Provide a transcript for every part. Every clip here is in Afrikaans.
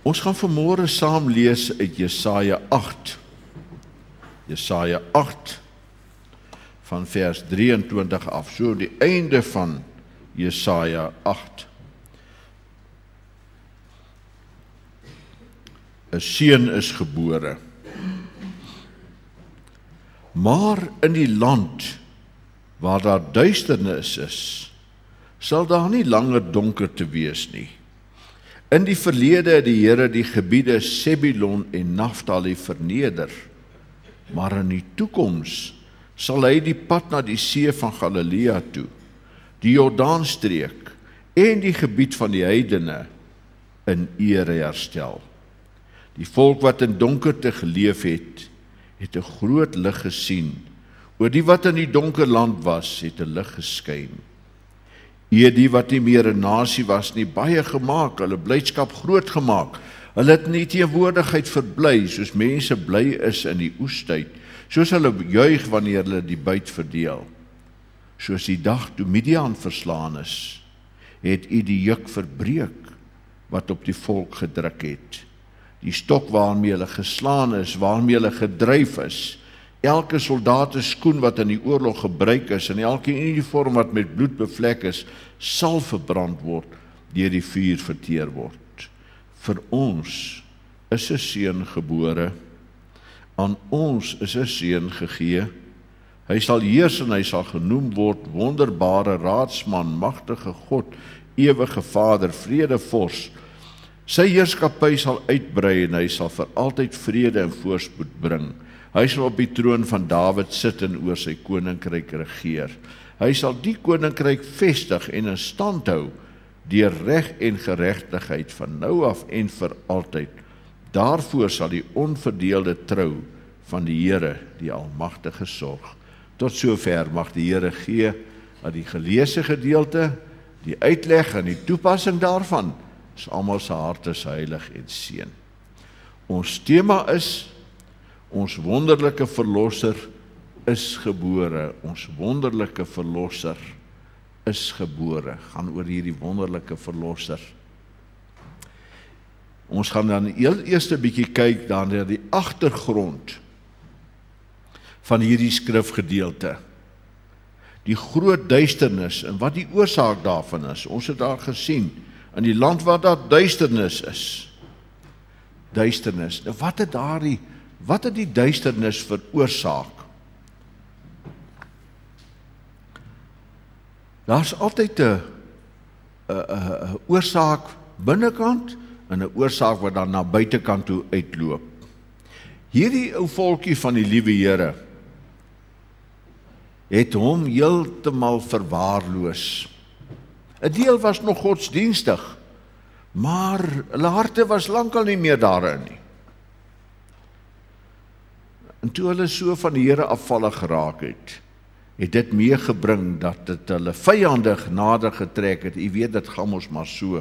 Ons gaan vanmôre saam lees uit Jesaja 8. Jesaja 8 van vers 23 af, so die einde van Jesaja 8. 'n Seun is gebore. Maar in die land waar daar duisternis is, sal daar nie langer donker te wees nie. In die verlede het die Here die gebiede Sebulon en Naftali verneder, maar in die toekoms sal hy die pad na die see van Galilea toe, die Jordaanstreek en die gebied van die heidene in ere herstel. Die volk wat in donkerte geleef het 'n groot lig gesien. Oor die wat in die donker land was, het 'n lig geskyn. Die wat nie meer 'n nasie was nie, baie gemaak, hulle blydskap groot gemaak. Hulle het in die teenwoordigheid verbly, soos mense bly is in die oestyd, soos hulle juig wanneer hulle die byt verdeel. Soos die dag toe Midian verslaan is, het U die juk verbreek wat op die volk gedruk het. Die stok waarmee hulle geslaan is, waarmee hulle gedryf is, elke soldaat se skoen wat in die oorlog gebruik is, en elke uniform wat met bloed bevlek is, sal verbrand word, deur die vuur verteer word. Vir ons is 'n seun gebore, aan ons is 'n seun gegee. Hy sal heers en hy sal genoem word wonderbare raadsman, magtige God, ewige Vader, vredevors. Sy heerskappy sal uitbrei en hy sal vir altyd vrede en voorspoed bring. Hy sal op die troon van Dawid sit en oor sy koninkryk regeer. Hy sal die koninkryk vestig en in stand hou deur reg en geregtigheid van nou af en vir altyd. Daarvoor sal die onverdeelde trou van die Here, die Almagtige, sorg. Tot sover mag die Here gee dat die geleesde gedeelte, die uitleg en die toepassing daarvan is almal se harte heilig en seën. Ons tema is: ons wonderlike verlosser is gebore. Ons wonderlike verlosser is gebore. Gaan oor hierdie wonderlike verlosser. Ons gaan dan heel eers 'n bietjie kyk dan na die agtergrond van hierdie skrifgedeelte. Die groot duisternis en wat die oorsaak daarvan is. Ons het daar gesien, in die land waar daar duisternis is. Duisternis. Nou wat het die duisternis veroorsaak? Daar's altyd 'n oorsaak binnekant en 'n oorsaak wat dan na buitekant toe uitloop. Hierdie ou volkie van die liewe Here het hom heeltemal verwaarloos. 'n Deel was nog godsdienstig, maar hulle harte was lankal nie meer daarin nie. En toe hulle so van die Here afvallig geraak het dit meegebring dat dit hulle vyandig nader getrek het. U weet, dit gaan ons maar so.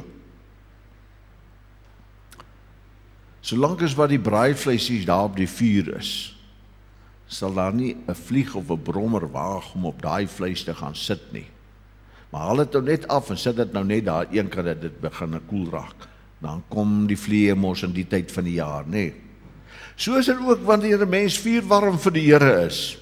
Solank as wat die braaivleisies daar op die vuur is, sal daar nie 'n vlieg of 'n brommer waag om op daai vleis te gaan sit nie. Maar haal dit nou net af en sit dit nou net daar een kant dat dit begin koel raak. Dan kom die vliee mos in die tyd van die jaar, nê. So is dit ook wanneer 'n mens vuurwarm vir die Here is.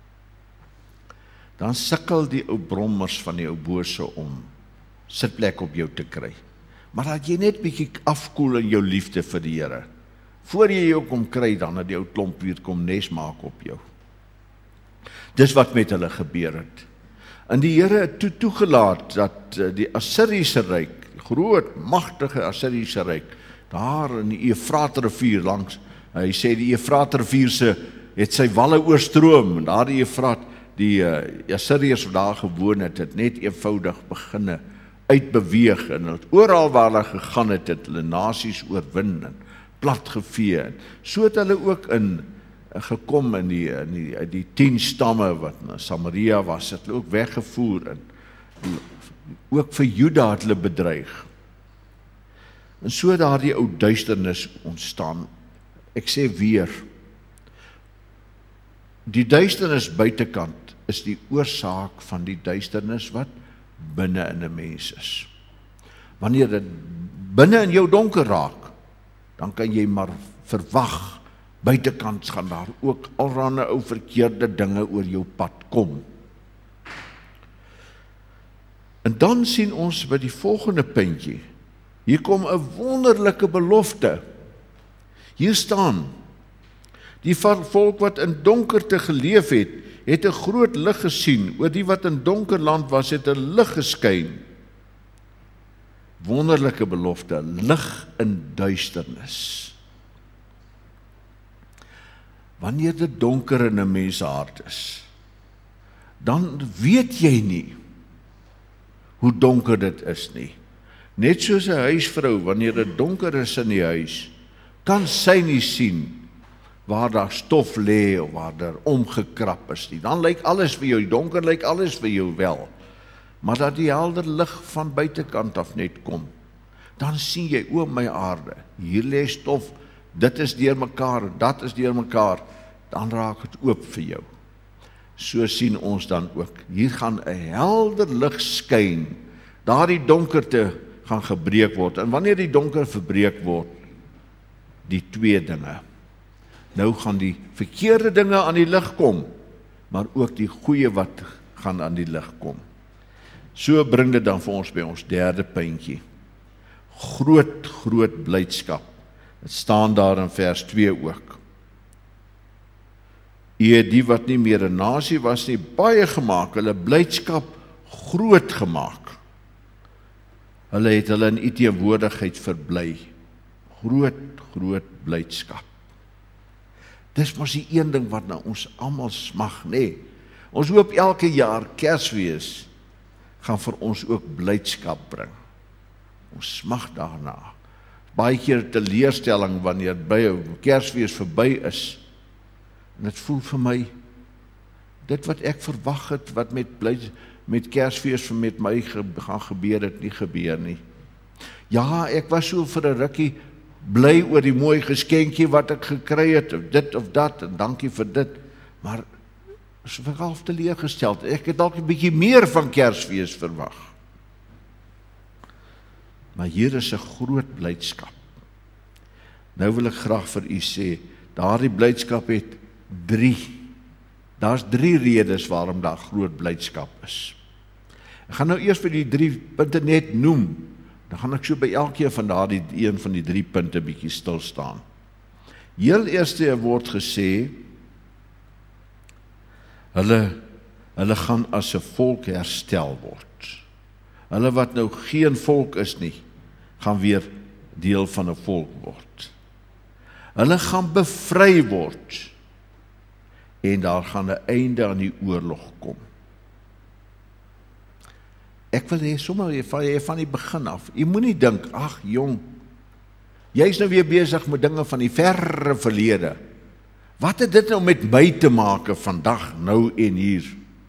Dan sukkel die ou brommers van die ou bose om sitplek op jou te kry. Maar dat jy net bietjie afkoel in jou liefde vir die Here. Voor jy jou kom kry, dan dat die ou klomp weer kom nes maak op jou. Dis wat met hulle gebeur het. En die Here het toegelaat dat die Assiriese ryk, die groot, magtige Assiriese ryk, daar in die Eufraatrivier langs, hy sê die Eufraatrivier het sy walle oorstroom, en daar die Eufraat, die Assiriërs wat daar gewoon het net eenvoudig beginne uitbeweeg, en het oral waar hulle gegaan het hulle nasies oorwin en platgevee. So het hulle ook gekom in die 10 stamme wat na Samaria was, het hulle ook weggevoer en ook vir Juda het hulle bedreig. En so daar die ou duisternis ontstaan. Ek sê weer, die duisternis buitekant is die oorsaak van die duisternis wat binne in 'n mens is. Wanneer dit binne in jou donker raak, dan kan jy maar verwag, buitekant gaan daar ook allerlei ou verkeerde dinge oor jou pad kom. En dan sien ons by die volgende puntjie, hier kom 'n wonderlike belofte. Hier staan, die volk wat in donkerte geleef het 'n groot lig gesien, oor die wat in donker land was, het 'n lig geskyn. Wonderlike belofte, lig in duisternis. Wanneer dit donker in 'n mens se hart is, dan weet jy nie hoe donker dit is nie. Net soos 'n huisvrou, wanneer dit donker is in die huis, kan sy nie sien waar daar stof lê of waar daar omgekrap is nie. Dan lyk alles vir jou, donker lyk alles vir jou wel. Maar dat die helder lig van buitekant af net kom, dan sien jy, o my aarde, hier lê stof, dit is deurmekaar en dat is deurmekaar, dan raak dit oop vir jou. So sien ons dan ook, hier gaan 'n helder lig skyn, daardie donkerte gaan gebreek word, en wanneer die donker verbreek word, die twee dinge, nou gaan die verkeerde dinge aan die lig kom, maar ook die goeie wat gaan aan die lig kom. So bring dit dan vir ons by ons derde puntjie. Groot blydskap. Dit staan daar in vers 2 ook. U het die wat nie meer 'n nasie was nie, baie gemaak, hulle blydskap groot gemaak. Hulle het hulle in u teenwoordigheid verbly. Groot blydskap. Dis mos die een ding wat na ons almal smag, nê? Ons hoop elke jaar Kersfees gaan vir ons ook blydskap bring. Ons smag daarna. Baie keer teleurstelling wanneer by Kersfees verby is. En dit voel vir my, dit wat ek verwag het, wat met Kersfees met my gaan gebeur, het nie gebeur nie. Ja, ek was so vir 'n rukkie bly oor die mooi geskenkie wat ek gekry het, of dit of dat, en dankie vir dit, maar is half teleurgesteld. Ek het dalk 'n bietjie meer van Kersfees verwag. Maar hier is 'n groot blydskap. Nou wil ek graag vir u sê, daardie blydskap het daar's 3 redes waarom daar groot blydskap is. Ek gaan nou eers vir die 3 punte net noem, dan gaan ek so by elkeen van daardie een van die 3 punte bietjie stil staan. Heel eerste word gesê, hulle gaan as 'n volk herstel word. Hulle wat nou geen volk is nie, gaan weer deel van 'n volk word. Hulle gaan bevry word, en daar gaan 'n einde aan die oorlog kom. Ek wil hê sommer van die begin af, jy moenie dink, ag jong, jy's nou weer besig met dinge van die verre verlede. Wat het dit nou met my te maak vandag, nou en hier?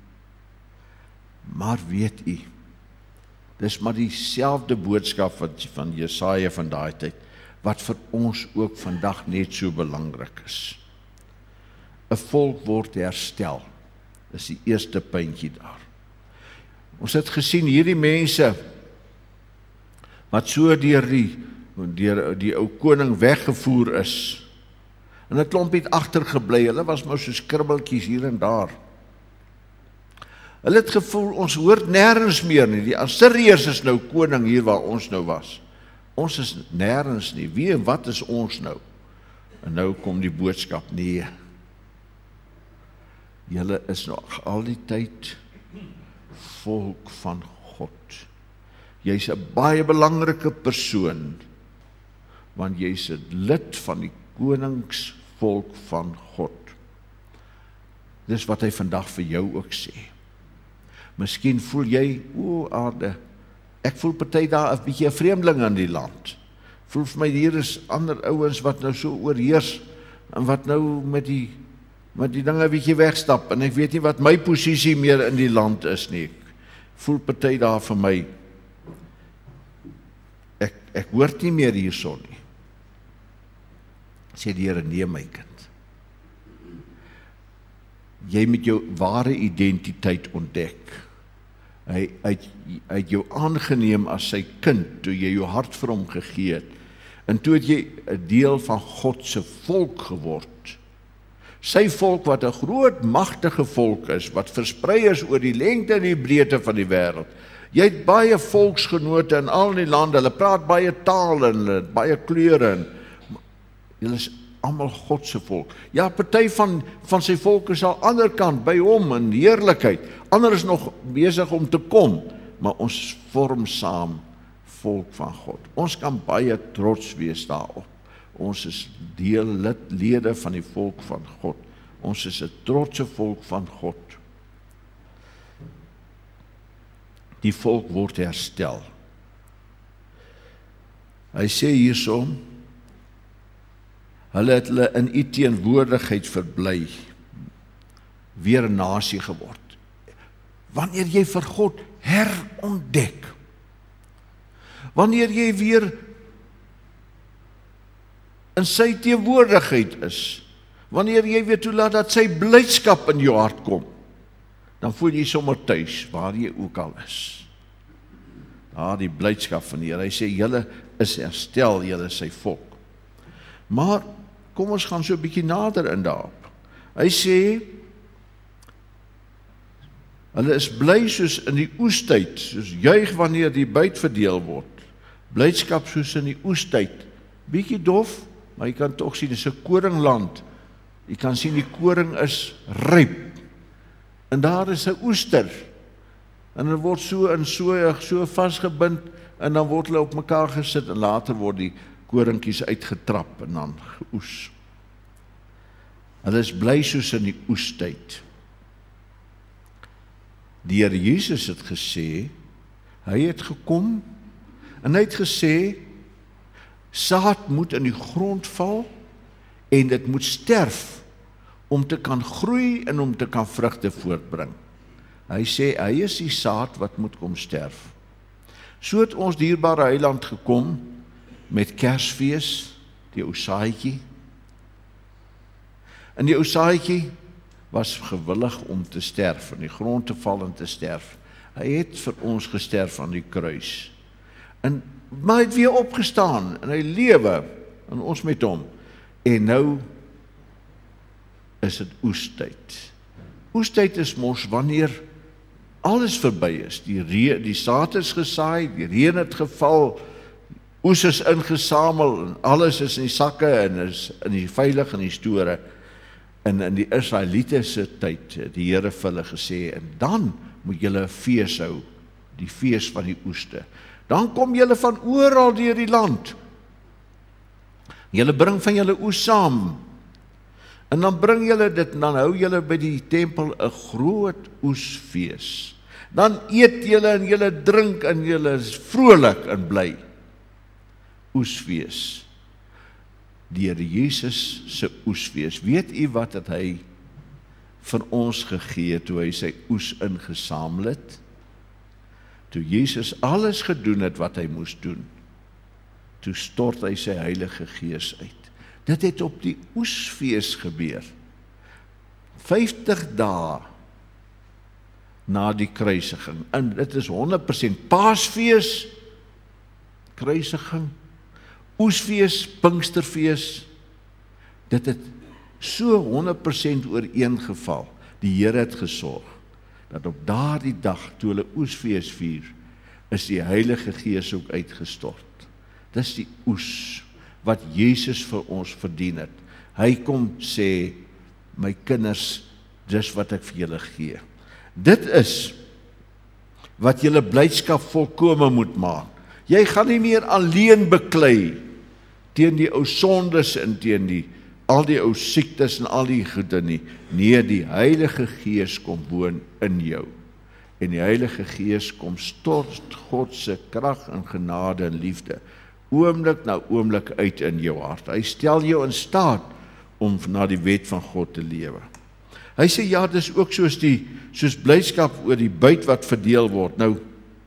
Maar weet u, dis maar dieselfde boodskap van Jesaja van daai tyd, wat vir ons ook vandag net so belangrik is. 'n volk word herstel. Dis die eerste puntjie daar. Ons het gesien hierdie mense wat so deur die ou koning weggevoer is. En 'n klomp het agtergebly. Hulle was maar so skribbeltjies hier en daar. Hulle het gevoel ons hoort nêrens meer nie. Die Assiriërs is nou koning hier waar ons nou was. Ons is nêrens nie. Wie en wat is ons nou? En nou kom die boodskap, nee. Julle is nog al die tyd volk van God. Jy's 'n baie belangrike persoon, want jy's 'n lid van die koningsvolk van God. Dis wat hy vandag vir jou ook sê. Miskien voel jy, o aarde, ek voel party daar 'n bietjie 'n vreemdeling in die land. Voel vir my hier is ander ouens wat nou so oorheers, en wat nou met die dinge 'n bietjie wegstap, en ek weet nie wat my posisie meer in die land is nie. Ek voel party daar vir my, ek hoort nie meer hierson nie. Sê die Here, nee my kind. Jy moet jou ware identiteit ontdek. Hy het jou aangeneem as sy kind, toe jy jou hart vir hom gegee het. En toe het jy 'n deel van God se volk geword. Sy volk wat 'n groot, magtige volk is, wat versprei is oor die lengte en die breedte van die wêreld. Jy het baie volksgenote in al die lande, hulle praat baie tale en hulle het baie kleure en julle is almal God se volk. Ja, party van sy volk is aan die ander kant by hom in heerlikheid. Ander is nog besig om te kom, maar ons vorm saam volk van God. Ons kan baie trots wees daarop. Ons is lede van die volk van God. Ons is 'n trotse volk van God. Die volk word herstel. Hy sê hierso, hulle het hulle in u teenwoordigheid verbly, weer 'n nasie geword. Wanneer jy vir God herontdek, wanneer jy weer in sy teenwoordigheid is, wanneer jy weer toelaat dat sy blydskap in jou hart kom, dan voel jy sommer tuis, waar jy ook al is. Die blydskap van die Here. Hy sê, julle is herstel, julle is sy volk. Maar, kom ons gaan so 'n bietjie nader in daarop. Hy sê, hulle is bly soos in die oestyd, soos juig wanneer die byt verdeel word. Blydskap soos in die oestyd. Bietjie dof, maar jy kan tog sien, dis 'n koringland. Jy kan sien die koring is ryp. En daar is 'n oester. En hulle word so vasgebind en dan word hulle op mekaar gesit en later word die koringkies uitgetrap en dan geoes. Hulle is bly soos in die oestyd. Die Here Jesus het gesê, hy het gekom en hy het gesê, saad moet in die grond val en dit moet sterf om te kan groei en om te kan vrugte voortbring. Hy sê, hy is die saad wat moet kom sterf. So het ons dierbare Heiland gekom met Kersfees, die ou saadjie. En die ou saadjie was gewillig om te sterf, in die grond te val en te sterf. Hy het vir ons gesterf aan die kruis. Maar hy het weer opgestaan en hy lewe en ons met hom. En nou is dit oestyd. Oestyd is mos wanneer alles verby is. Die saad is gesaai, die reën het geval, oes is ingesamel en alles is in die sakke en is in die veilig in die store. En in die Israeliete se tyd het die Here vir hulle gesê, en dan moet julle 'n fees hou, die fees van die oeste. Dan kom julle van oral deur die land. Julle bring van julle oes saam. En dan bring julle dit, en dan hou julle by die tempel 'n groot oesfees. Dan eet julle en julle drink en julle is vrolik en bly. Oesfees. Die Here Jesus se oesfees. Weet u wat het hy vir ons gegee toe hy sy oes ingesamel het? Toe Jesus alles gedoen het wat hy moes doen, toe stort hy sy Heilige Gees uit. Dit het op die oesfees gebeur. 50 dae na die kruisiging. En dit is 100% Paasfees, kruisiging, oesfees, Pinksterfees. Dit het so 100% ooreengeval. Die Here het gesorg dat op daardie dag toe hulle oesfees vier, is die Heilige Gees ook uitgestort. Dis die oes wat Jesus vir ons verdien het. Hy kom sê, my kinders, dis wat ek vir julle gee. Dit is wat julle blydskap volkome moet maak. Jy gaan nie meer alleen beklei teen die ou sondes en teen al die ou siektes en al die goede nie. Nee, die Heilige Gees kom woon in jou. En die Heilige Gees kom stort God se krag en genade en liefde oomblik na oomblik uit in jou hart. Hy stel jou in staat om na die wet van God te lewe. Hy sê ja, dis ook soos blydskap oor die byt wat verdeel word. Nou,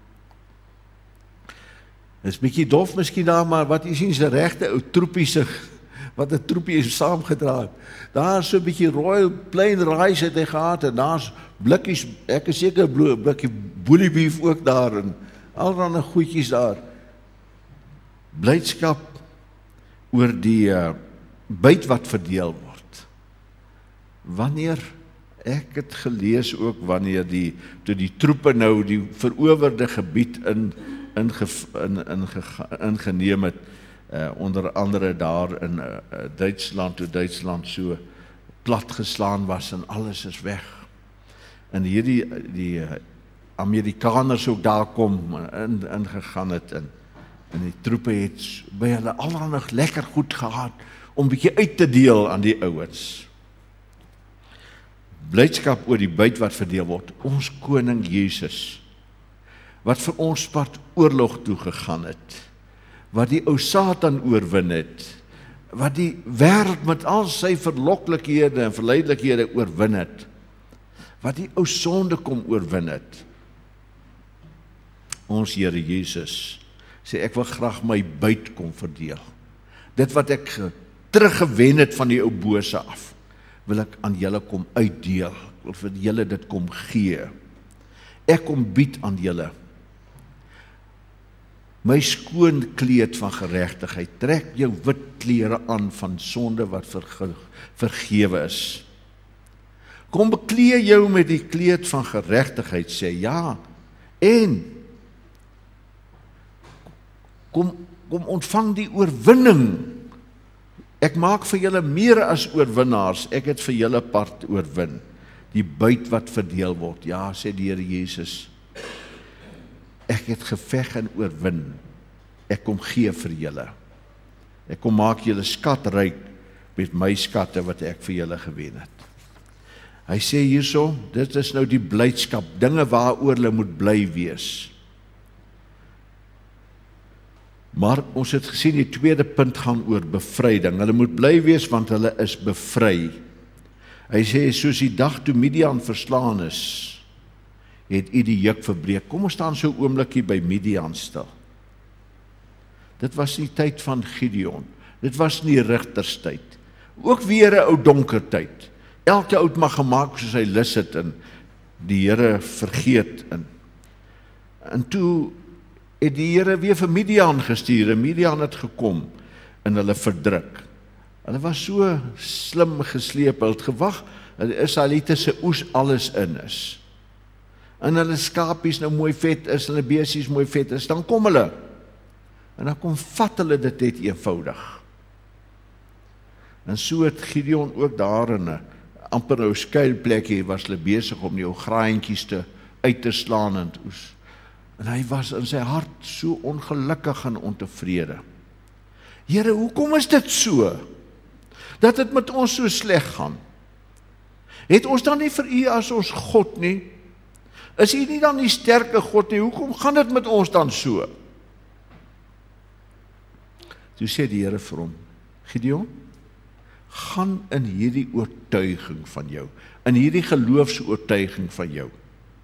is bietjie dof miskien daar, maar wat jy sien is 'n regte ou troepiese, wat 'n troepie is saamgedra. Daar is so 'n bietjie Royal Plain Rice het hy gehad, en daar's blikkies, ek is seker 'n blikkie bully beef ook daar, en allerlei goedjies daar. Blydskap oor die byt wat verdeel word. Wanneer, ek het gelees ook wanneer toe die troepe nou die verowerde gebied ingeneem het, onder andere daar in Duitsland, toe Duitsland so platgeslaan was en alles is weg. En hierdie die Amerikaners ook daar kom ingegaan het en die troepe het by hulle allerhande lekker goed gehad om bietjie uit te deel aan die ouens. Blydskap oor die byt wat verdeel word, ons koning Jesus, wat vir ons pad oorlog toe gegaan het, wat die ou Satan oorwin het, wat die wêreld met al sy verloklikhede en verleidelikhede oorwin het, wat die ou sonde kom oorwin het. Ons Here Jesus sê, ek wil graag my byt kom verdeel. Dit wat ek teruggewen het van die ou bose af, wil ek aan julle kom uitdeel. Ek wil vir julle dit kom gee. Ek kom bied aan julle my skoon kleed van geregtigheid. Trek jou wit klere aan van sonde wat vergewe is. Kom beklee jou met die kleed van geregtigheid, sê ja, en kom ontvang die oorwinning. Ek maak vir julle meer as oorwinnaars, ek het vir julle part oorwin, die byt wat verdeel word. Ja, sê die Here Jesus, ek het geveg en oorwin, ek kom gee vir julle. Ek kom maak julle skatryk met my skatte wat ek vir julle gewen het. Hy sê hierso, dit is nou die blydskap, dinge waaroor hulle moet bly wees. Maar ons het gesien, die tweede punt gaan oor bevryding. Hulle moet bly wees, want hulle is bevry. Hy sê, soos die dag toe Midian verslaan is, het u die juk verbreek. Kom ons staan so 'n oombliekie by Midian stil. Dit was nie tyd van Gideon. Dit was nie rigterstyd. Ook weer 'n ou donker tyd. Elke oud mag gemaak soos hy lus het en die Here vergeet. En toe het die Here weer vir Midian gestuur en Midian het gekom en hulle verdruk. Hulle was so slim gesleep, hulle het gewag dat die Israeliete se oes alles in is. En hulle skapies nou mooi vet is, hulle besies mooi vet is, dan kom hulle. En dan kom vat hulle dit net eenvoudig. En so het Gideon ook daar in 'n amper nou skuilplekkie was hulle besig om die ou graantjies uit te slaan en oes. En hy was in sy hart so ongelukkig en ontevrede. Here, hoekom is dit so? Dat dit met ons so sleg gaan? Het ons dan nie vir u as ons God nie? Is u nie dan die sterke God nie? Hoekom gaan dit met ons dan so? Toe sê die Here vir hom, Gideon, gaan in hierdie oortuiging van jou, in hierdie geloofsoortuiging van jou.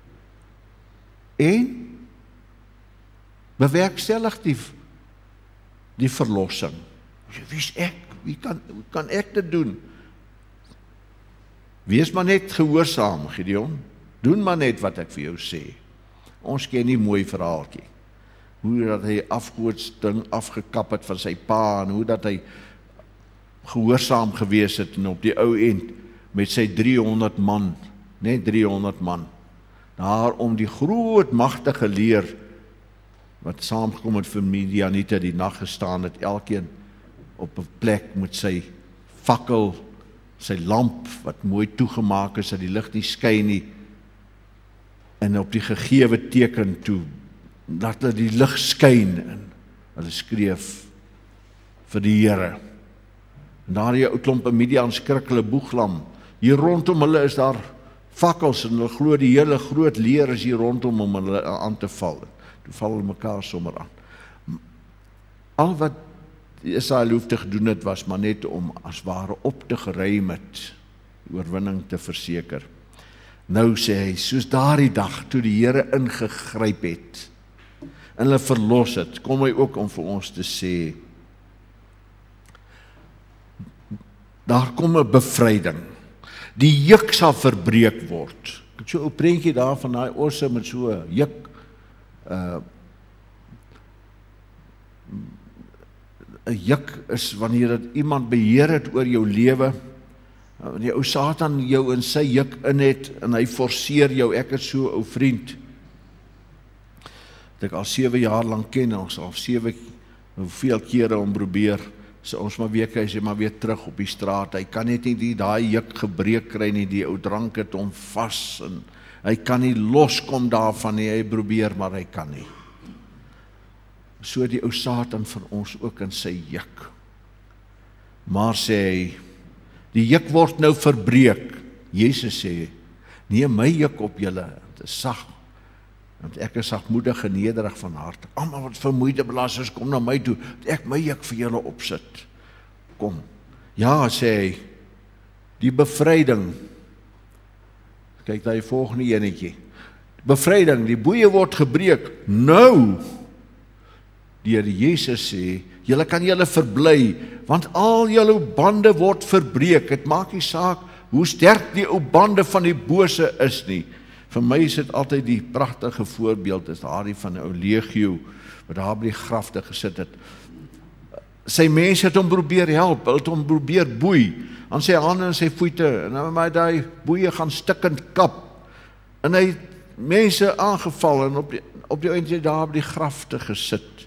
En bewerkstellig die verlossing. Wie is ek? Hoe kan ek dit doen? Wees maar net gehoorsaam, Gideon. Doen maar net wat ek vir jou sê. Ons ken nie mooi verhaaltjie. Hoe dat hy afgoodsding afgekap het van sy pa en hoe dat hy gehoorsaam gewees het en op die ou end met sy 300 man, net 300 man, daar om die groot magtige leer wat saamgekom het vir Midianiete die nag gestaan het, elkeen op 'n plek met sy fakkel, sy lamp wat mooi toegemaak is dat die lig nie skyn nie, en op die gegewe teken toe dat hulle die lig skyn en hulle skreef vir die Here. En daar die ou klompe Midian skrik hulle boeglam. Hier rondom hulle is daar fakkels en hulle glo die hele groot leer is hier rondom om hulle aan te val. Toe val hulle mekaar sommer aan. Al wat Israel hoefde gedoen het was maar net om as ware op te geruim het, oorwinning te verseker. Nou sê hy, soos daardie dag toe die Here ingegryp het en hulle verlos het, kom hy ook om vir ons te sê, daar kom 'n bevryding. Die juk sal verbreek word. Ek het so 'n prentjie daar van daai osse met so 'n juk, 'n juk is wanneer dit iemand beheer het oor jou lewe, die ou Satan jou in sy juk in het, en hy forceer jou. Ek het so 'n ou vriend, wat ek al 7 jaar lang ken, ons al 7 hoeveel kere om probeer, so ons maar weer, hy sê maar weer terug op die straat, hy kan net nie daai juk gebreek kry nie, die ou drank het hom vas, en hy kan nie loskom daarvan nie, hy probeer, maar hy kan nie. So die ou Satan van ons ook in sy juk. Maar sê hy, die juk word nou verbreek. Jesus sê, neem my juk op julle, dit is sag, want ek is sagmoedig en nederig van hart. Almal wat vermoeide belas is, kom na my toe, dat ek my juk vir julle opsit. Kom. Ja, sê hy, die bevryding, kyk daai volgende enetjie, bevryding, die boeie word gebreek, nou, die Here Jesus sê, julle kan julle verbly, want al julle bande word verbreek. Het maak nie saak hoe sterk die ou bande van die bose is nie. Vir my is dit altyd die pragtige voorbeeld, is daardie van 'n ou legio, wat daar by die grafte gesit het. Sy mense het hom probeer help, hulle het hom probeer boei, aan sy hande en sy voete, en nou maar die boeie gaan stikkend kap, en hy het mense aangeval, en op die einde daar by die grafte gesit,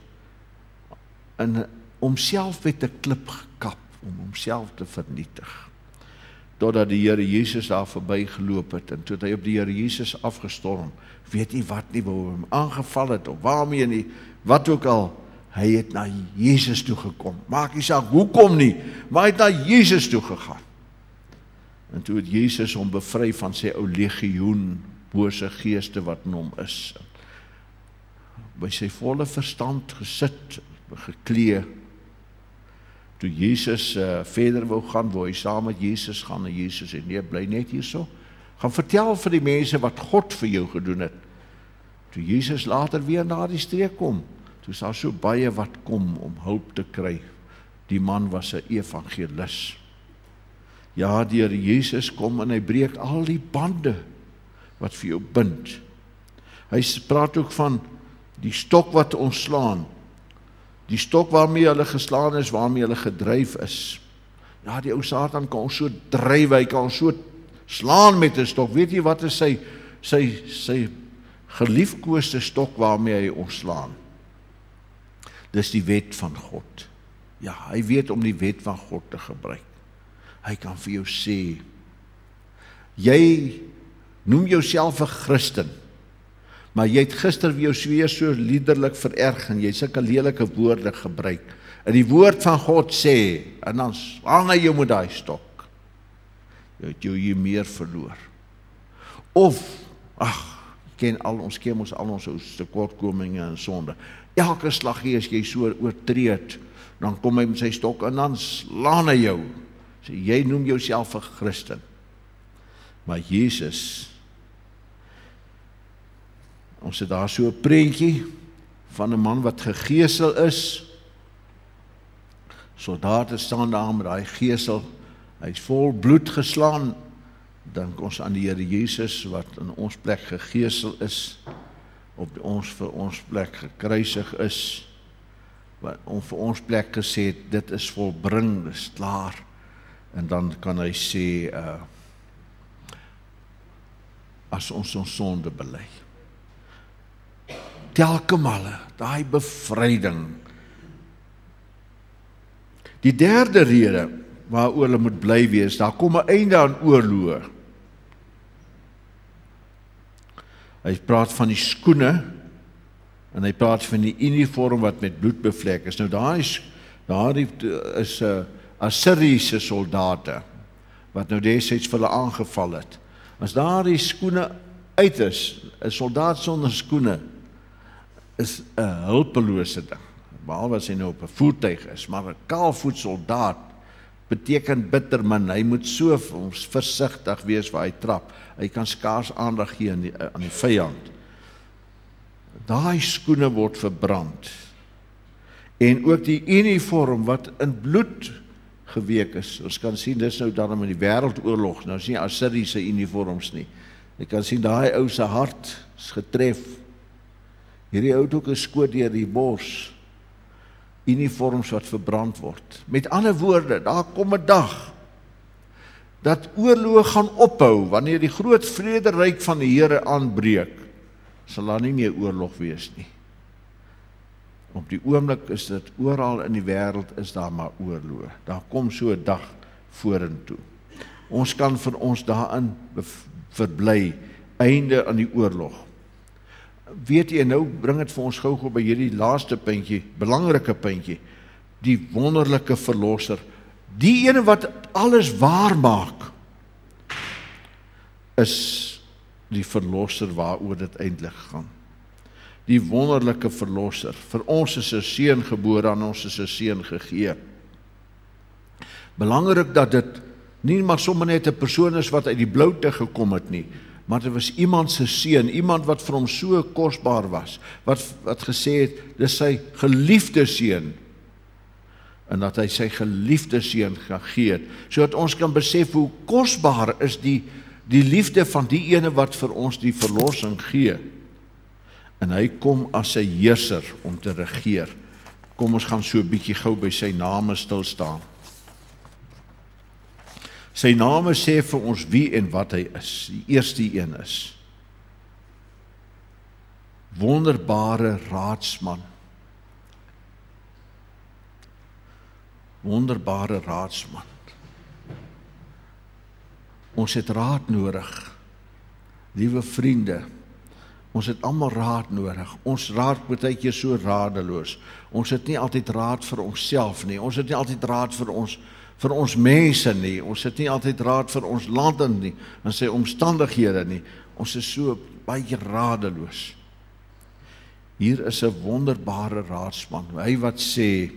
en homself met 'n klip gekap, om homself te vernietig. Totdat die Here Jesus daar verby geloop het, en toe het hy op die Here Jesus afgestorm, weet nie wat nie, waar hom aangeval het, of waarmee nie, wat ook al, hy het na Jesus toe gekom, maak nie saak hoekom nie, maar hy het na Jesus toe gegaan, en toe het Jesus hom bevry van sy ou legioen, bose geeste wat in hom is, by sy volle verstand gesit, geklee, toe Jesus verder wou gaan, wou hy saam met Jesus gaan, en Jesus sê, nee, bly net hierso, gaan vertel vir die mense wat God vir jou gedoen het. Toe Jesus later weer na die streek kom, toe is daar so baie wat kom om hulp te kry. Die man was 'n evangelis. Ja, die Here Jesus kom en hy breek al die bande wat vir jou bind. Hy praat ook van die stok wat ons slaan, die stok waarmee hulle geslaan is, waarmee hulle gedryf is. Ja, die ou Satan kan ons so dryf, hy kan ons so slaan met 'n stok. Weet jy wat is sy geliefkoeste stok waarmee hy ons slaan? Dis die wet van God. Ja, hy weet om die wet van God te gebruik. Hy kan vir jou sê, jy noem jouself 'n Christen, maar jy het gister vir jou weer so liederlik vererg, en jy sulke lelike woorde gebruik, en die woord van God sê, en dan slaan hy jou met daai stok, jy het jou hier meer verloor. Of, ons ken ons al ons tekortkominge en sonde, elke slaggie as jy so oortreed, dan kom hy met sy stok, en dan slaan hy jou, sê, jy noem jouself 'n Christen, maar Jesus, ons het daar so 'n prentjie van 'n man wat gegeesel is. Soldate staan daar met daai gesel, hy is vol bloed geslaan. Dink ons aan die Here Jesus wat in ons plek gegeesel is, vir ons plek gekruisig is, wat vir ons plek gesê het, dit is volbring, dit is klaar. En dan kan hy sê, as ons sonde bely. Telke male, daai bevryding. Die derde rede waaroor hulle moet bly wees, daar kom 'n einde aan oorloë. Hy praat van die skoene, en hy praat van die uniform wat met bloed bevlek is. Nou daar is Assiriese soldate, wat nou destyds vir hulle aangeval het. As daar die skoene uit is, 'n soldaat sonder skoene, is 'n hulpelose ding, behalwe as hy nou op 'n voertuig is, maar 'n kaalvoet soldaat beteken bitter min, hy moet so versigtig wees waar hy trap, hy kan skaars aandag gee aan die vyand. Daai skoene word verbrand, en ook die uniform wat in bloed geweek is, ons kan sien, dis nou daarom in die wêreldoorlog, nou is nie Assiriese uniforms nie, jy kan sien, daai ou se hart is getref, hierdie ou het ook 'n skoot deur die bors, uniforms wat verbrand word. Met ander woorde, daar kom 'n dag dat oorlog gaan ophou, wanneer die groot vrederyk van die Here aanbreek, sal daar nie meer oorlog wees nie. Op die oomblik is dit oral in die wêreld is daar maar oorlog. Daar kom so 'n dag vorentoe. Ons kan vir ons daarin verbly, einde aan die oorlog. Weet jy, nou bring dit vir ons gou by hierdie laaste puntjie, belangrike puntjie, die wonderlike verlosser, die ene wat alles waar maak, is die verlosser waaroor dit eintlik gaan. Die wonderlike verlosser. Vir ons is 'n seun gebore, aan ons is 'n seun gegee. Belangrik dat dit nie maar sommer net 'n persoon is wat uit die bloute gekom het nie, maar dit was iemand se seun, iemand wat vir hom so kosbaar was, wat gesê het, dis sy geliefde seun, en dat hy sy geliefde seun gegee het, sodat ons kan besef hoe kosbaar is die liefde van die ene wat vir ons die verlossing gee. En hy kom as 'n heerser om te regeer. Kom ons gaan so 'n bietjie gou by sy name stil staan. Sy name sê vir ons wie en wat hy is. Die eerste een is wonderbare raadsman. Wonderbare raadsman. Ons het raad nodig. Liewe vriende, ons het almal raad nodig. Ons raad baie keer so radeloos. Ons het nie altyd raad vir onsself nie. Ons het nie altyd raad vir ons mense nie. Ons het nie altyd raad vir ons land nie, en sy omstandighede nie. Ons is so baie radeloos. Hier is 'n wonderbare raadsman. Hy wat sê,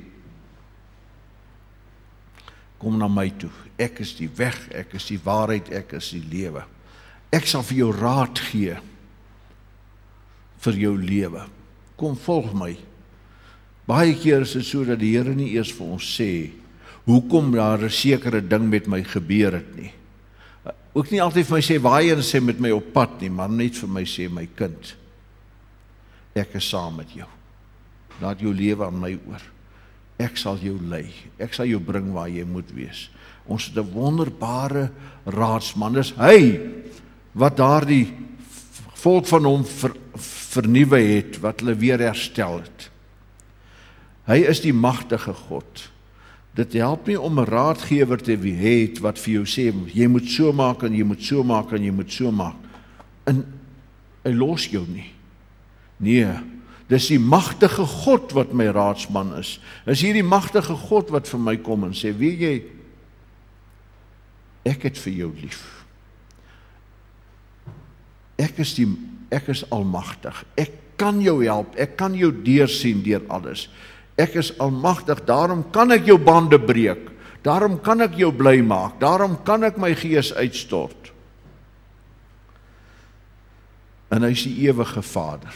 kom na my toe. Ek is die weg, ek is die waarheid, ek is die lewe. Ek sal vir jou raad gee vir jou lewe. Kom volg my. Baie keer is dit so dat die Here nie eers vir ons sê hoekom daar 'n sekere ding met my gebeur het nie. Ook nie altyd vir my sê waarheen sê met my op pad nie, maar net vir my sê, my kind, ek is saam met jou. Laat jou lewe aan my oor. Ek sal jou lei. Ek sal jou bring waar jy moet wees. Ons het 'n wonderbare raadsman. Dis hy wat daardie volk van hom vernuwe het, wat hulle weer herstel het. Hy is die magtige God. Dit help nie om 'n raadgewer te hê wat vir jou sê, jy moet so maak en jy moet so maak en jy moet so maak. En hy los jou nie. Nee, dis die magtige God wat my raadsman is. Dis hierdie magtige God wat vir my kom en sê, weet jy, ek het vir jou lief. Ek is almagtig. Ek kan jou help. Ek kan jou deursien deur alles. Ek is almagtig, daarom kan ek jou bande breek. Daarom kan ek jou bly maak. Daarom kan ek my gees uitstort. En hy is die ewige Vader.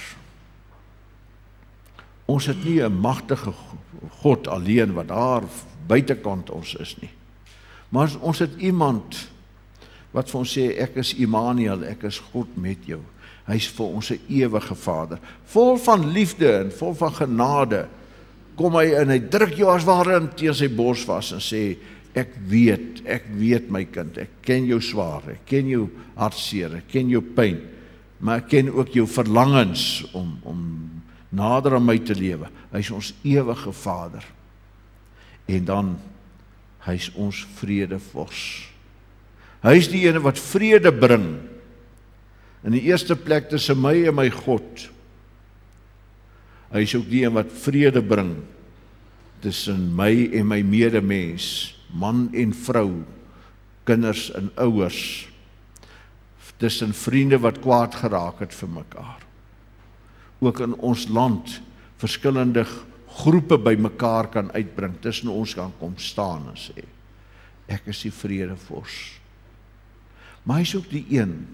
Ons het nie 'n magtige God alleen wat daar buitekant ons is nie. Maar ons het iemand wat vir ons sê, ek is Immanuel, ek is God met jou. Hy is vir ons 'n ewige Vader, vol van liefde en vol van genade. Kom hy en hy druk jou as ware teen sy bors vas en sê, ek weet my kind, ek ken jou swaar, ek ken jou hartseer, ek ken jou pyn, maar ek ken ook jou verlangens om nader aan my te lewe. Hy is ons ewige Vader. En dan, hy is ons vredevors. Hy is die ene wat vrede bring. In die eerste plek tussen my en my God. Hy is ook die een wat vrede bring tussen my en my medemens, man en vrou, kinders en ouers, tussen vriende wat kwaad geraak het vir mekaar. Ook in ons land verskillende groepe by mekaar kan uitbring, tussen ons kan kom staan en sê, ek is die vredevors. Maar hy is ook die een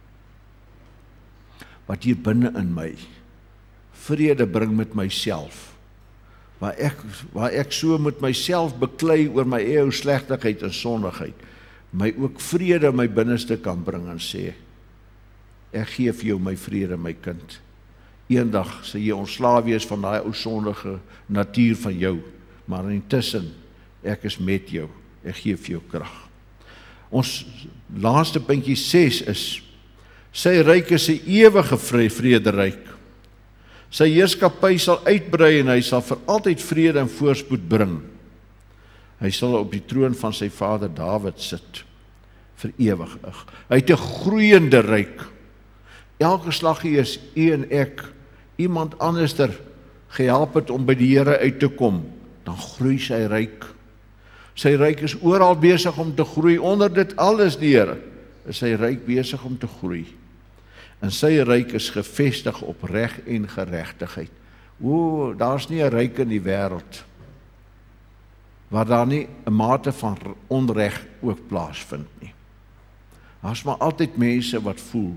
wat hier binne in my vrede bring met myself, waar ek so met myself beklei oor my eie slegtigheid en sondigheid, my ook vrede in my binneste kan bring en sê, ek gee vir jou my vrede, my kind. Eendag sal jy ontslae wees van daai ou sondige natuur van jou, maar intussen, ek is met jou, ek gee vir jou krag. Ons laaste puntjie 6 is, sy ryk is 'n ewige vrederyk. Sy heerskappy sal uitbrei en hy sal vir altyd vrede en voorspoed bring. Hy sal op die troon van sy vader Dawid sit, vir ewig. Hy het 'n groeiende ryk. Elke slaggie is u en ek, iemand anderster gehelp het om by die Here uit te kom, dan groei sy ryk. Sy ryk is oral besig om te groei, onder dit alles die Here, is sy ryk besig om te groei. En sy ryk is gevestig op reg en geregtigheid. Daar's nie 'n ryk in die wêreld waar daar nie 'n mate van onreg ook plaasvind nie. Daar's maar altyd mense wat voel,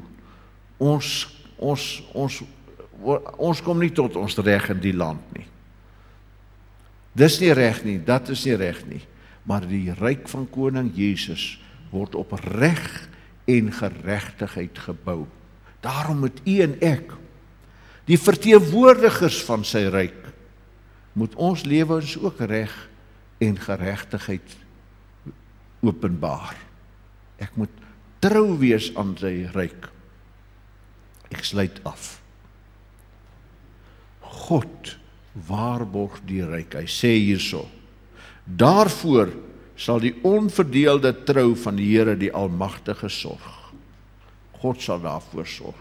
ons kom nie tot ons reg in die land nie. Dis nie reg nie, dat is nie reg nie. Maar die ryk van koning Jesus word op reg en geregtigheid gebou. Daarom moet u en ek, die verteenwoordigers van sy ryk, moet ons lewens ook reg en geregtigheid openbaar. Ek moet trou wees aan sy ryk. Ek sluit af. God waarborg die ryk. Hy sê hierso, daarvoor sal die onverdeelde trou van die Here die Almagtige sorg. God sal daarvoor sorg.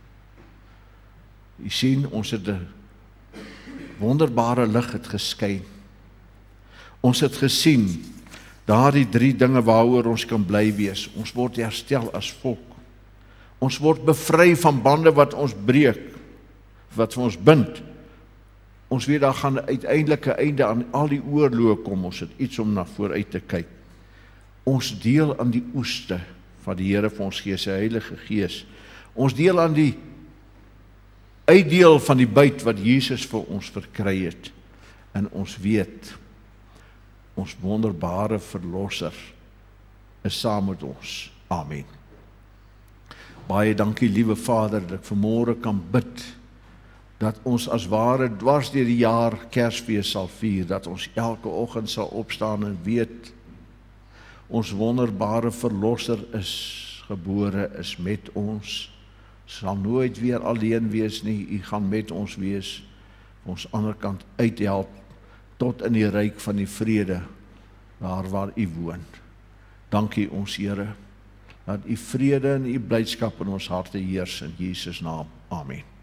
U sien, ons het 'n wonderbare lig het geskyn. Ons het gesien, daardie 3 dinge waaroor ons kan bly wees. Ons word herstel as volk. Ons word bevry van bande wat ons breek, wat vir ons bind. Ons weet daar gaan 'n uiteindelike einde aan al die oorloë kom. Ons het iets om na vooruit te kyk. Ons deel aan die oeste wat die Here vir ons gee, sy Heilige Gees. Ons deel aan die uitdeel van die byt wat Jesus vir ons verkry het. En ons weet, ons wonderbare verlosser is saam met ons. Amen. Baie dankie, liewe Vader, dat ek vanmôre kan bid, dat ons as ware dwars deur die jaar Kersfees sal vier, dat ons elke oggend sal opstaan en weet, ons wonderbare verlosser is gebore, is met ons, sal nooit weer alleen wees nie, u gaan met ons wees, ons ander kant uithelp, tot in die ryk van die vrede, daar waar u woon. Dankie ons Here, dat u vrede en u blydskap in ons harte heers, in Jesus naam, amen.